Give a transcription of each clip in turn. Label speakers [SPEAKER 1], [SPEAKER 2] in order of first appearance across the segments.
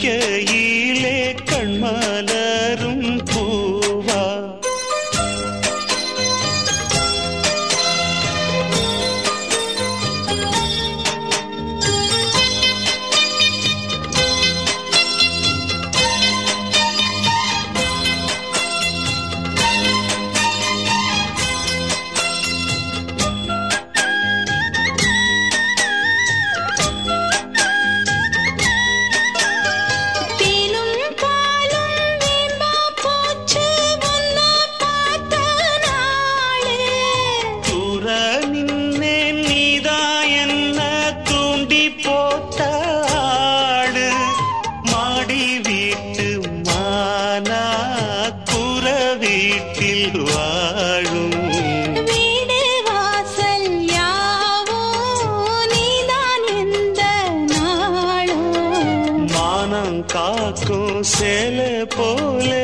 [SPEAKER 1] வைக்கையிலே கண்மலரும் பூவா. வீட்டில் வாழும்
[SPEAKER 2] வீடு வாசல் யாவோ நீதான் எந்த நாளும்.
[SPEAKER 1] மானம் காக்கும் சேலை போலே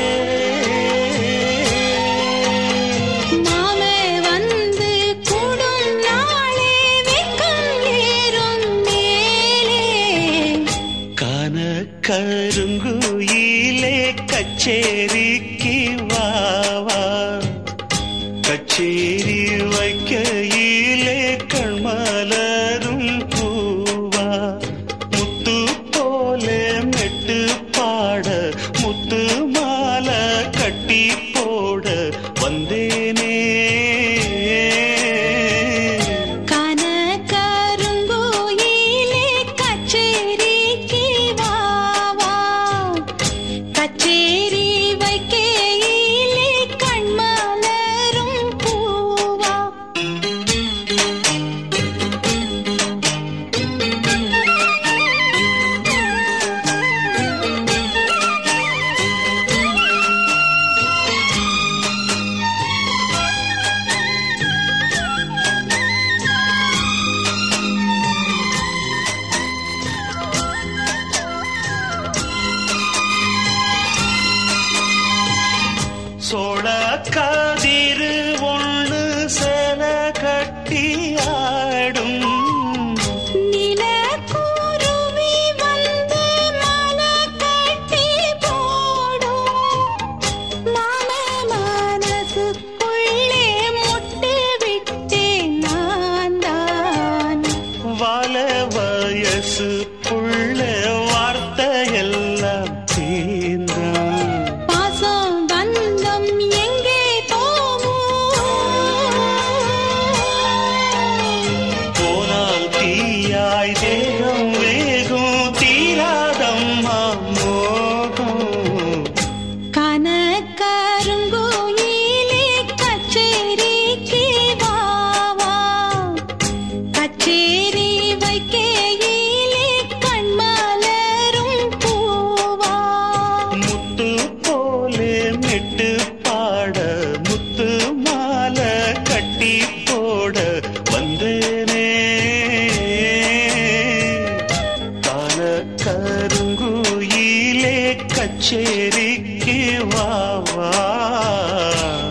[SPEAKER 2] மாமே வந்து கூடும் நாளே வெக்கம் ஏறும் மேலே.
[SPEAKER 1] கான கருங்குயிலே கச்சேரிக்கு வாவா. கச்சேரி வைக்கையிலே கண்மலரும் பூவா. முத்து போலே மெட்டு பாட முத்து மாலை கட்டி போட வந்தேனே.
[SPEAKER 2] கான கருங்குயிலே கச்சேரிக்கு வாவா. கச்சேரி வைக்கையிலே கண்மலரும் பூவா.
[SPEAKER 1] சோழ கதிரு ஒண்ணு சேல கட்டி ஆடும்.
[SPEAKER 2] நிலக்குருவி வந்து மாலை கட்டி போடும். மாம மனசுக்குள்ளே முட்டு விட்டேன் நான் தான்.
[SPEAKER 1] வாழ வயசு புள்ள வார்த்தையெல்லாம் தீர்ந்தான்.
[SPEAKER 2] பாசம் பந்தம் எங்கே போகும்?
[SPEAKER 1] போனால் தீயாய் தேகம் வேகும் தீராதம்மா மோகம்.
[SPEAKER 2] கான கருங்குயிலே கச்சேரிக்கு வாவா. கச்சேரி வைக்கையிலே கண்மலரும் பூவா.
[SPEAKER 1] முத்து போலே மெட்டு பாட முத்து மாலை கட்டி போட வந்தேனே. கான கருங்குயிலே கச்சேரிக்கு வாவா.